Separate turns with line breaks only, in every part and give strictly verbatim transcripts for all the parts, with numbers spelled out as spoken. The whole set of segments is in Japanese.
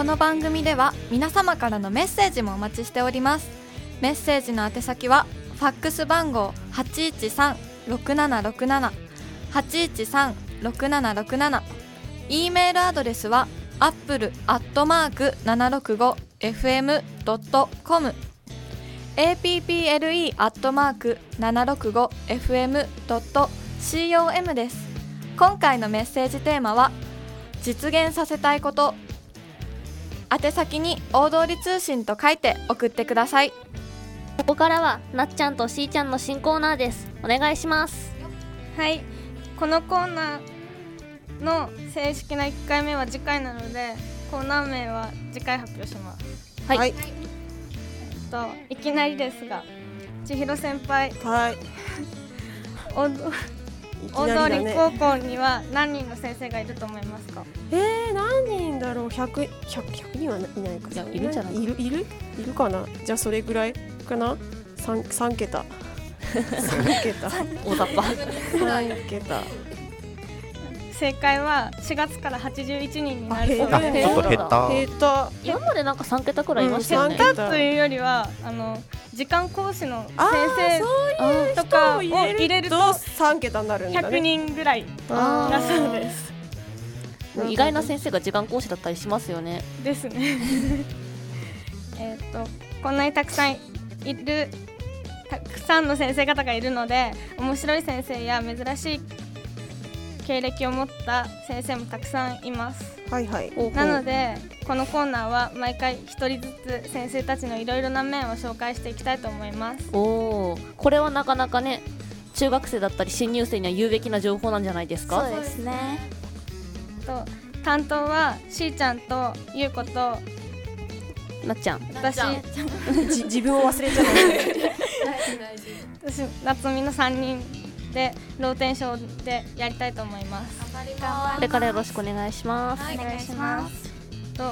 の番組では皆様からのメッセージもお待ちしております。メッセージの宛先はファックス番号 はちいちさんろくななろくなな はちいちさんろくななろくなな、 E メールアドレスは アップル アットマーク ななろくごエフエム ドット コム エーピーピーエルイー アットマーク ななろくごエフエム ドット コム です。今回のメッセージテーマは実現させたいこと。宛先に大通り通信と書いて送ってください。
ここからはなっちゃんとしーちゃんの新コーナーです。お願いします。
はい、このコーナーの正式ないっかいめは次回なので、コーナー名は次回発表します。
はい、はい、
えっといきなりですが、千尋先輩、
はい、
大通り高校には何人の先生がいると思いますか？
えー、何人だろう。 ひゃく, ひゃく, ひゃくにんはいないかな。
いるんじゃないか。
いるいるいるかな。じゃあそれぐらいかな。 3, 3桁さん桁
大雑把
さん桁。
正解はしがつからはちじゅういちにんになるそう
です。
です。
ちょっと減った。
減った。
今までなんかさん桁くらいいましたよね。
減ったというよりは、あの時間講師の先生とかを入れると
さん桁になるんだね。
ひゃくにんぐらいだそうです。
意外な先生が時間講師だったりしますよね。
ですね。えっとこんなにたくさんいるたくさんの先生方がいるので、面白い先生や珍しい経歴を持った先生もたくさんいます。
はいはい。
なのでこのコーナーは毎回ひとりずつ先生たちのいろいろな面を紹介していきたいと思います。
おー、これはなかなかね、中学生だったり新入生には有べきな情報なんじゃないですか？
そうですね。
と担当はしーちゃんとゆうこと
なっちゃん。
私
じ自分を忘れちゃった
私夏美のさんにんでローテンションでやりたいと思います。
これからよろしくお願いします。
お願いします。と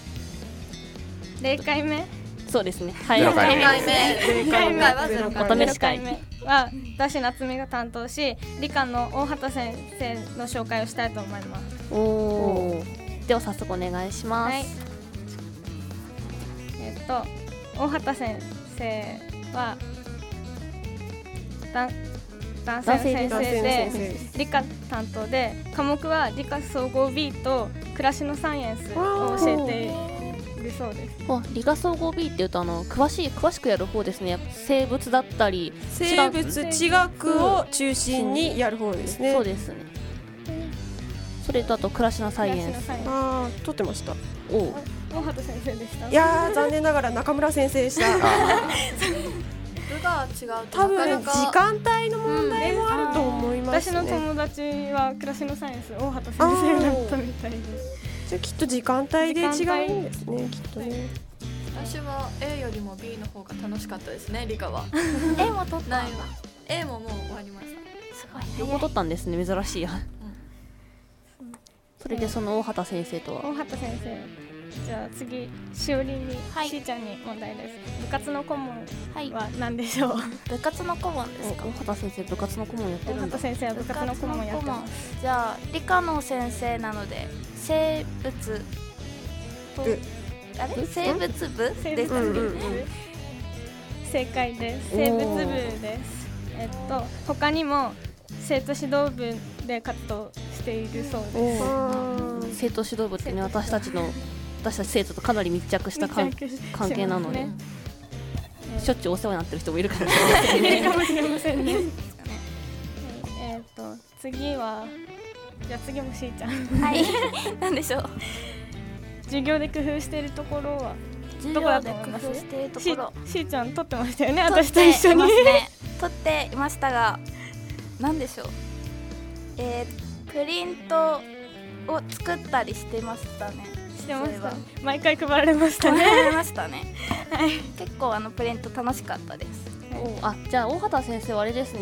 ゼロかいめ、
そうですね。はい。
ゼロ回目。
ゼロかいめは
ゼロ
お試し会
は私夏美が担当し、理科の大畑先生の紹介をしたいと思います。
おお。では早速お願いします。
はい。えっと大畑先生はだ男性の先生で理科担当で、科目は理科総合 B と暮らしのサイエンスを教えているそうです。
理科総合 B っていうとあの詳しい詳しくやる方ですね。生物だったり
生物地学を中心にやる方ですね。
そうですね。それとあと暮らしのサイエンス。
ああ、取ってました。
おう。
大畑先生でした。
いやー、残念ながら中村先生でした。
部が違うと
多分
なかなか
時間帯の問題もあると思いますね。
私の友達は暮らしのサイエンス大畑先生だったみたいです。
じゃあきっと時間帯で違うんですね、きっとね。
私は A よりも B の方が楽しかったですね、理科は。
A も取った
ないわ。A ももう終わりました。
すごいね。
両方取ったんですね。珍しいや。それでその大畑先生とは。
大畑先生。じゃあ次、しおりに、
はい、
しーちゃんに問題です。部活の顧問は何でしょう？
はい、部活の顧問ですか？
大畑先生部活の顧問やってるんだ。
大畑先生は部活の顧問やってます。
じゃあ理科の先生なので生物とあれ生物部ですかね、
うんうん、正解です。生物部です。えっと他にも生徒指導部で活動しているそうです。
生徒指導部ってね、私たちの私たち生徒とかなり密着した関係なので、ね、しょっちゅうお世話になってる人もいるかもしれませんね。
えっと次はじゃあ次もしーちゃん。
はい。なんでしょう。
授業で工夫しているところは
どこだと思います？工夫しているところ。
しーちゃん撮ってましたよね。私と一緒に。
撮っていましたが、なんでしょう。えー、プリントを作ったりしてましたね。
してました。毎回配られましたね。
配られましたね。はい。結構あのプリント楽しかったです。
おあ、じゃあ大畑先生はあれですね。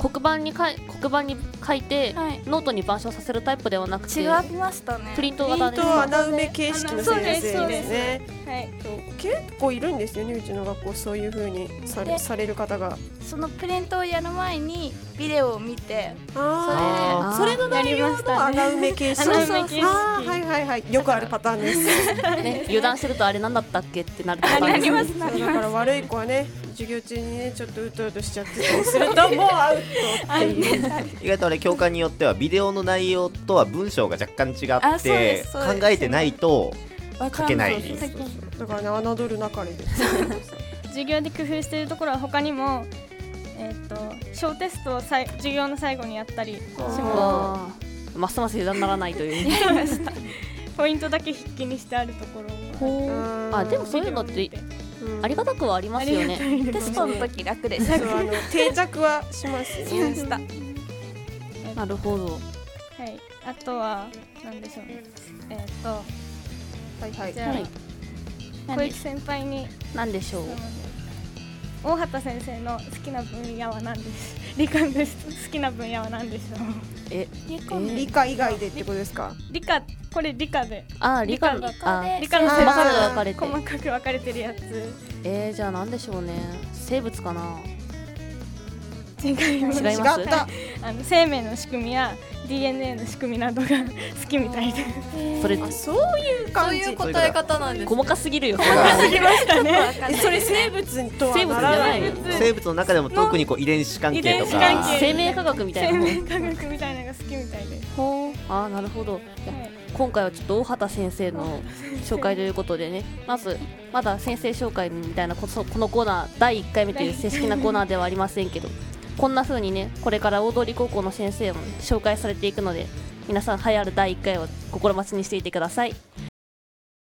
黒板にかい黒板に書いて、
はい、
ノートに板書させるタイプではなくて
違いましたね。
プリント
プリン
型です
ト穴埋め形式の先生です
そう
ね。
はい
結構いるんですよね、うちの学校そういう風にされ
で
される方が。
そのプリントをやる前にビデオを見て、
ああ、そ
それ
れの内容の穴埋め形式。
穴埋め形式
あーはいはいはい、よくあるパターンです。
ね、油断してるとあれなんだったっけってなるパターンです
なります
そうだから悪い子はね、授業中にねちょっとうとうとしちゃってたりするともうアウトっていう。
意外とあれ教科によってはビデオの内容とは文章が若干違
あそうで
って
すそうです
考えてないと
わかん
書けない。
そうそうそう
だからね、侮るなかれで。
授業で工夫しているところは他にも、えー、と小テストをさい授業の最後にやったりしま
あーますます油断ならないという
す。ポイントだけ筆記にしてあるところも
あでもそういうのってありがたくはありますよね。
テストの時楽でし
そう
た。
あの定着はしますよね。
した。
なるほど。
はい、あとは何でしょうね。えっ、と
はいはい。
じゃあ、
はい
小雪先輩に
なんでしょう。
大畑先生の好きな分野は何です理科です好きな分野は何でしょう。
え
理科
え
理科以外でってことですか。
理科、これ理科で
あー理科
理科
あ
で
理科の
あー
細かく分かれて
細かく分かれてるやつ。
えー、じゃあなんでしょうね。生物かな。
違います。
違います
違った。
あの生命の仕組みや ディーエヌエー の仕組みなどが好きみたいで。
それ
あ、そういう
そう
感じ。
いう答え方なんです
細かすぎるよ。
過ぎましたね。
えそれ生物とは
生物
ならな。
じゃないい。
生物の中でも特にこう遺伝子関係と
遺伝子
か
関係
生命科学みたいなもん。
生命科学みたいなのが好きみたいで。
ほうあーなるほど。いや
はい
今回はちょっと大畑先生の紹介ということでね、まずまだ先生紹介みたいなこそこのコーナーだいいっかいめという正式なコーナーではありませんけど、こんな風にねこれから大通高校の先生も、ね、紹介されていくので、皆さん栄えあるだいいっかいを心待ちにしていてください。